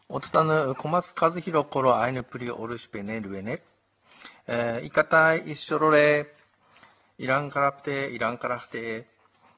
오트타는 고마스 카즈히로 코로 아이누 프리 오르시베네 루에네 이카타이 이쇼로레 이란카라프테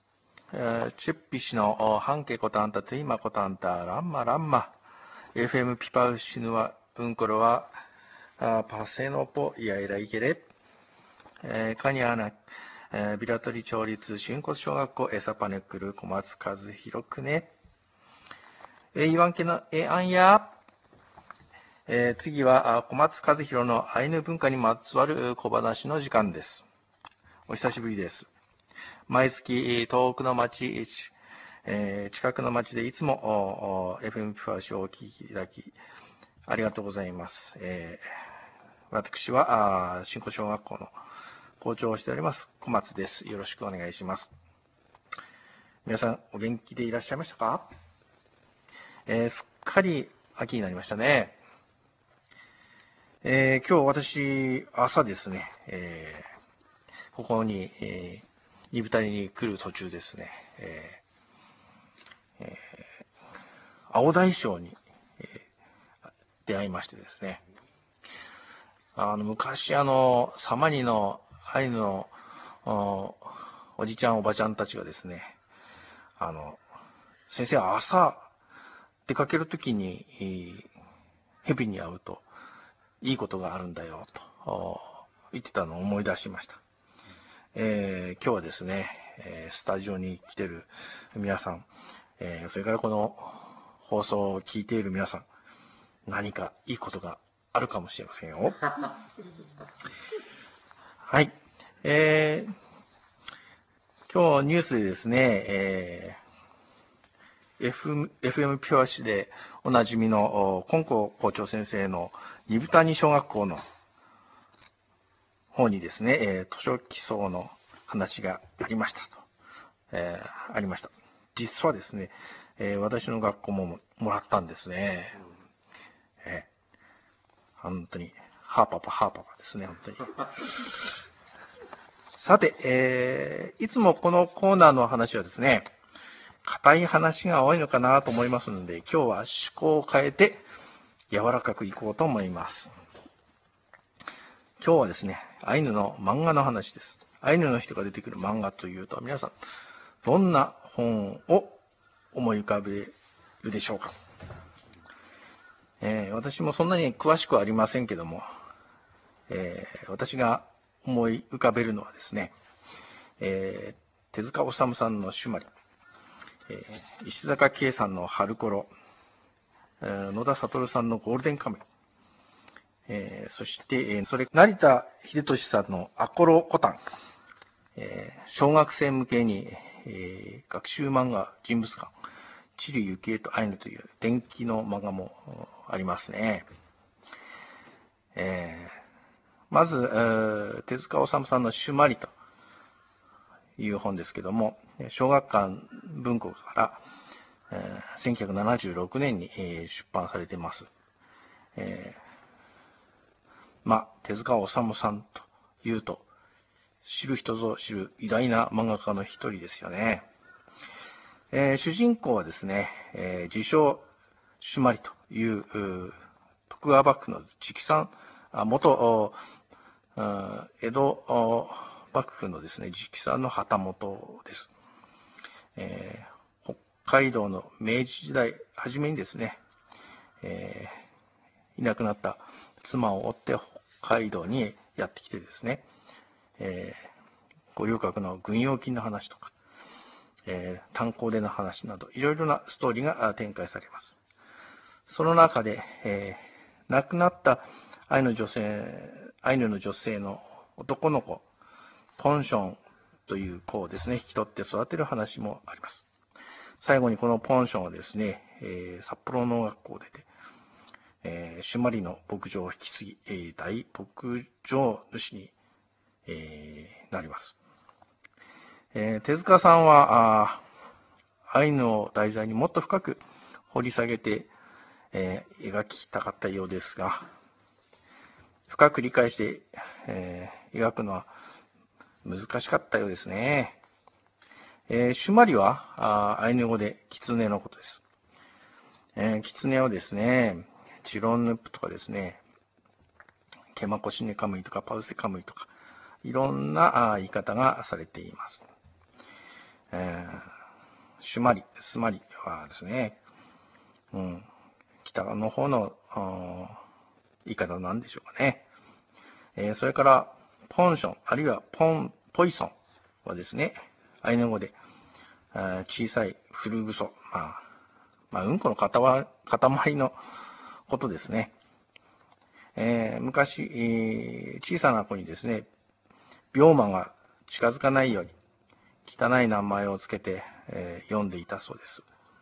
칩비시노 한케 코탄타 트이마 코탄타 람마 FM 피파우시누와 분코로와 파세노포 이아이라 이게레カニアナビラトリ町立新骨小学校エサパネクル小松和弘くね言わんけのあんや次は小松和弘のアイヌ文化にまつわる小話の時間です。お久しぶりです。毎月遠くの町、近くの町でいつも FM ピファーシをお聞きいただきありがとうございます。私は新古小学校の校長をしております小松です。よろしくお願いします。皆さんお元気でいらっしゃいましたか？すっかり秋になりましたね。今日私朝ですね、ここに、二部谷に来る途中ですね、青大将に、出会いましてですね、昔サマニのアイヌのおじちゃんおばちゃんたちがですね、先生朝出かけるときに蛇に会うといいことがあるんだよと言ってたのを思い出しました。今日はですね、スタジオに来ている皆さん、それからこの放送を聞いている皆さん、何かいいことがあるかもしれませんよ。はい。今日ニュースでですね、FM ピュア市でおなじみの金子校長先生の二部谷小学校の方にですね、図書基礎の話がありましたと、ありました。実はですね、私の学校ももらったんですね。本当にハーパパですね、本当に。さて、いつもこのコーナーの話はですね、硬い話が多いのかなと思いますので、今日は趣向を変えて柔らかくいこうと思います。今日はですね、アイヌの漫画の話です。アイヌの人が出てくる漫画というと、皆さん、どんな本を思い浮かべるでしょうか。私もそんなに詳しくはありませんけども、私が思い浮かべるのはですね、手塚治虫さんのシュマリ、石坂慶さんの春コロ、野田悟さんのゴールデンカムイ、そして、成田秀俊さんのアコロコタン、小学生向けに、学習漫画人物館、チリユキエとアイヌという伝記の漫画もありますね。まず、手塚治虫さんのシュマリという本ですけども、小学館文庫から、1976年に、出版されています。手塚治虫さんというと、知る人ぞ知る偉大な漫画家の一人ですよね。主人公はですね、自称シュマリという徳川幕府の直参、元江戸幕府のですね、直参の旗本です。北海道の明治時代初めにですね、いなくなった妻を追って北海道にやってきてですね、五稜郭の軍用金の話とか、炭鉱での話など、いろいろなストーリーが展開されます。その中で、亡くなったアイヌの女性の男の子、ポンションという子をですね、引き取って育てる話もあります。最後にこのポンションはですね、札幌農学校で、シュマリの牧場を引き継ぎ、大牧場主に、なります。手塚さんはアイヌを題材にもっと深く掘り下げて、描きたかったようですが、深く理解して、描くのは難しかったようですね。シュマリはアイヌ語で狐のことです。 狐をですね、チロンヌップとかですね、ケマコシネカムイとかパウセカムイとか、いろんな言い方がされています。シュマリ、スマリはですね、北の方の言い方なんでしょうかね。それから、ポンション、あるいはポイソンはですね、アイヌ語で、小さい古ぐそ、うんこの塊のことですね。昔、小さな子にですね、病魔が近づかないように汚い名前をつけて、読んでいたそうです。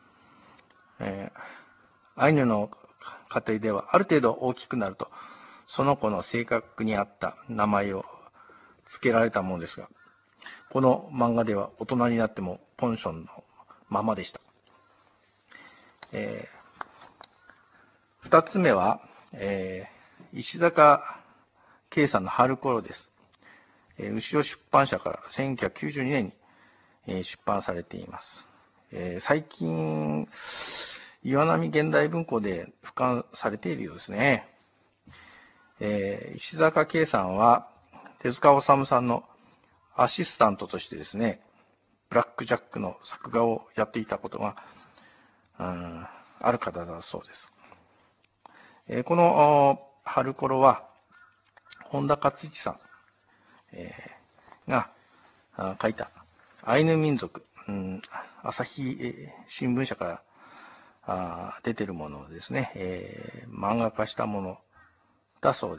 アイヌの家庭ではある程度大きくなると、その子の性格に合った名前を付けられたものですが、この漫画では大人になってもポンションのままでした。二つ目は、石坂圭さんの春頃です。後ろ出版社から1992年に出版されています。最近、岩波現代文庫で俯瞰されているようですね。石坂圭さんは手塚治虫さんのアシスタントとしてですね、ブラックジャックの作画をやっていたことが、ある方だそうです。この春頃は、本田勝一さん、が書いたアイヌ民族、朝日新聞社から出てるものをですね、漫画化したものだそうです。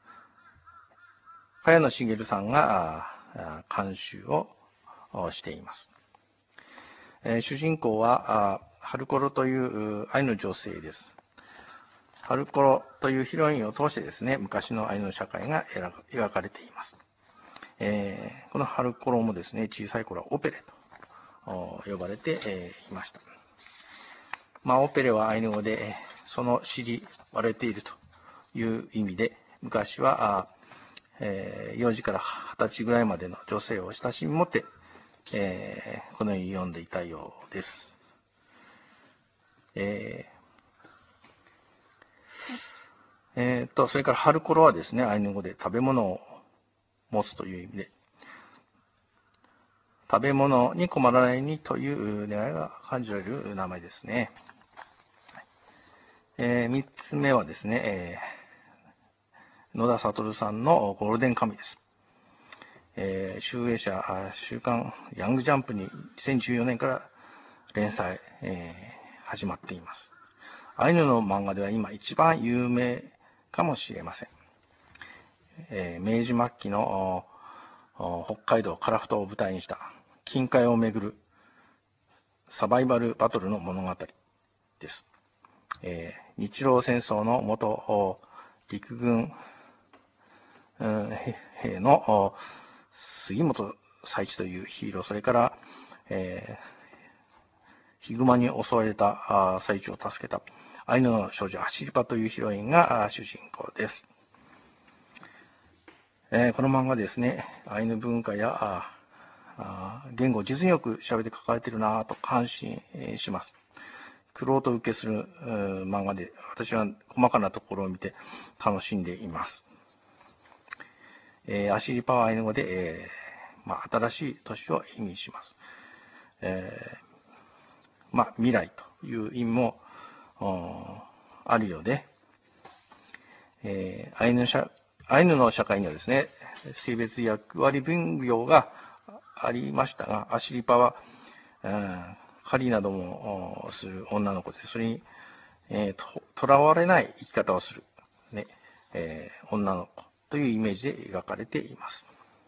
茅野茂さんが監修をしています。主人公は春コロというアイヌ女性です。春コロというヒロインを通してですね、昔のアイヌ社会が描かれています。この春コロもですね、小さい頃はオペレと呼ばれていました。オペレはアイヌ語で、その尻割れているという意味で、昔は幼児から20歳ぐらいまでの女性を親しみ持って、このように読んでいたようです。それから春コロはですね、アイヌ語で食べ物を持つという意味で、食べ物に困らないようにという願いが感じられる名前ですね。三つ目はですね、野田悟さんのゴールデンカムイです。集英社週刊ヤングジャンプに2014年から連載、始まっています。アイヌの漫画では今一番有名かもしれません。明治末期の北海道樺太を舞台にした近海をめぐるサバイバルバトルの物語です。日露戦争の元陸軍兵の杉本佐一というヒーロー、それから、ヒグマに襲われた佐一を助けたアイヌの少女アシリパというヒロインが主人公です。この漫画ですね、アイヌ文化や言語を実によく喋って書かれているなぁと感心します。玄人受けする漫画で、私は細かなところを見て楽しんでいます。アシリパはアイヌ語で、新しい年を意味します。未来という意味もあるようで、アイヌの社会にはですね、性別役割分業がありましたが、アシリパは、狩りなどもする女の子で、それにとらわれない生き方をする、女の子というイメージで描かれています。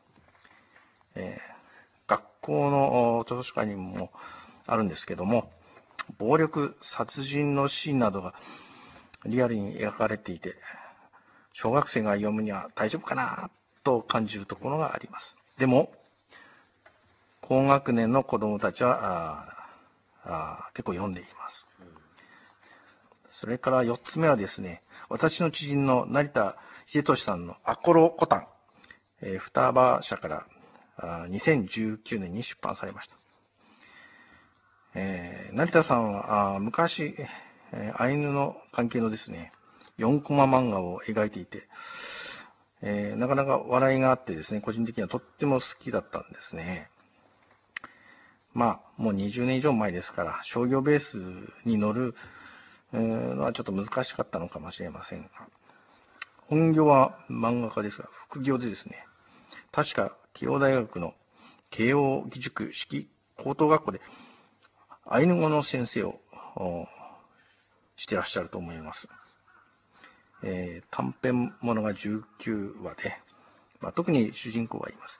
学校の図書館にもあるんですけども、暴力、殺人のシーンなどがリアルに描かれていて、小学生が読むには大丈夫かなと感じるところがあります。でも、高学年の子供たちは結構読んでいます。それから4つ目はですね、私の知人の成田秀俊さんのアコロコタン、双葉社から2019年に出版されました。成田さんは昔、 アイヌの関係のですね、4コマ漫画を描いていて、なかなか笑いがあってですね、個人的にはとっても好きだったんですね。もう20年以上前ですから、商業ベースに乗るのはちょっと難しかったのかもしれませんが、本業は漫画家ですが、副業でですね、確か慶応大学の慶応義塾式高等学校でアイヌ語の先生をしてらっしゃると思います。短編ものが19話で、特に主人公がいます。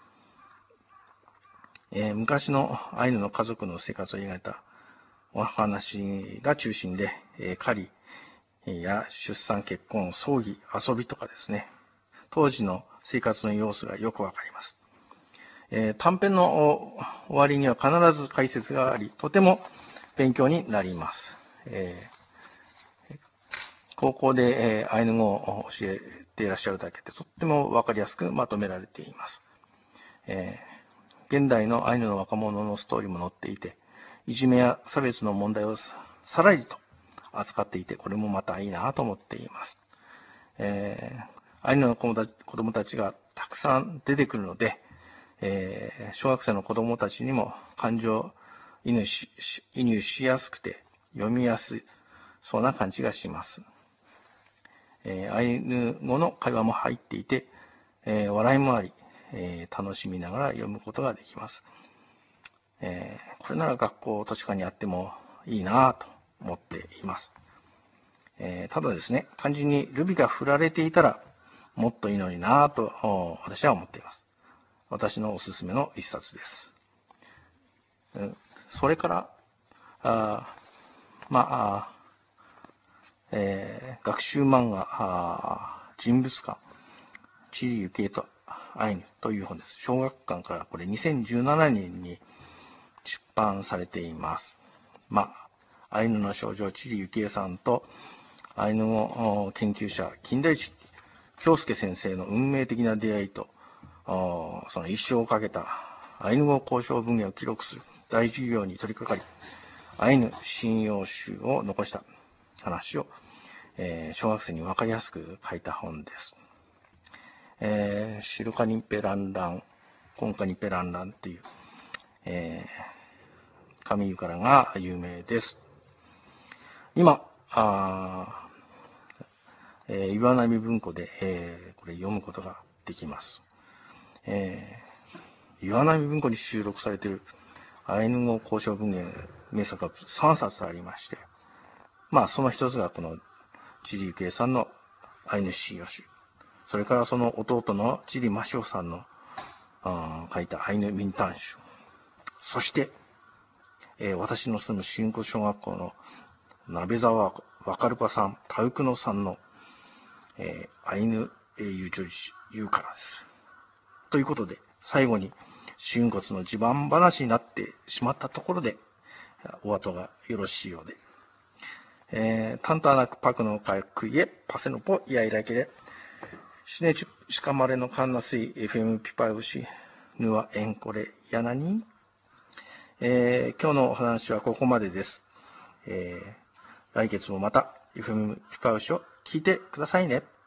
昔のアイヌの家族の生活を描いたお話が中心で、狩りや出産、結婚、葬儀、遊びとかですね、当時の生活の様子がよくわかります。短編の終わりには必ず解説があり、とても勉強になります。高校でアイヌ語を教えていらっしゃるだけでとってもわかりやすくまとめられています。現代のアイヌの若者のストーリーも載っていて、いじめや差別の問題をさらりと扱っていて、これもまたいいなと思っています。アイヌの子供たちがたくさん出てくるので、小学生の子供たちにも感情移入しやすくて読みやすそうな感じがします。アイヌ語の会話も入っていて、笑いもあり、楽しみながら読むことができます。これなら学校図書館にあってもいいなと思っています。ただですね、漢字にルビが振られていたらもっといいのになと私は思っています。私のおすすめの一冊です。それから、学習漫画、人物館、地理ゆきえとアイヌという本です。小学館からこれ2017年に出版されています。アイヌの少女、地理ゆきえさんと、アイヌ語研究者、金田一京介先生の運命的な出会いと、その一生をかけたアイヌ語交渉文芸を記録する大事業に取り掛かり、アイヌ信用集を残した話を、小学生に分かりやすく書いた本です。シルカニペランラン、コンカニペランランという、上湯からが有名です。今、岩波文庫で、これ読むことができます。岩波文庫に収録されているアイヌ語交渉文芸名作が3冊ありまして、その一つがこのチリユケイさんのアイヌ信用集、それからその弟のチリマシオさんの書いたアイヌ民単集、そして、私の住む新古小学校の鍋沢わかるぱさん、タウクノさんの、アイヌ英雄女子言うからです。ということで、最後に春骨の地盤話になってしまったところで、お後がよろしいようで。탄탄하고 파크노 갈크에 파세노포 이아이라게레 시네 시카마레노 칸나스이 FM 피파우시 누아 엔코레 야나니 今日のお話はここまでです。来月もまた FM ピパウシを聞いてくださいね。